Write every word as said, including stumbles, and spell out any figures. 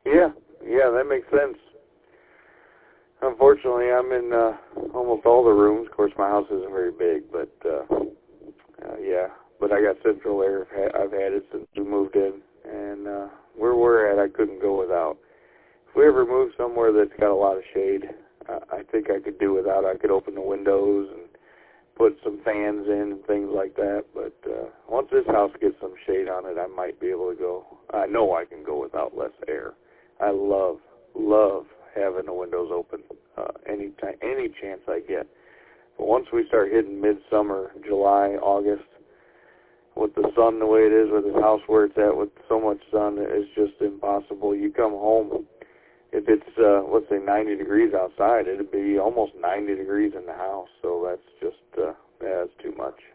Yeah, yeah, that makes sense. Unfortunately, I'm in uh, almost all the rooms. Of course, my house isn't very big, but uh, uh, yeah. But I got central air. I've had it since we moved in, and uh, where we're at, I couldn't go without. If we ever move somewhere that's got a lot of shade, uh, I think I could do without. I could open the windows and put some fans in and things like that. But uh, once this house gets some shade on it, I might be able to go. I know I can go without less air. I love, love having the windows open uh, any time, any chance I get. But once we start hitting midsummer, July, August, with the sun the way it is, with this house where it's at, with so much sun, it's just impossible. You come home, if it's, uh, let's say, ninety degrees outside, it'd be almost ninety degrees in the house. So that's just, uh, yeah, that's too much.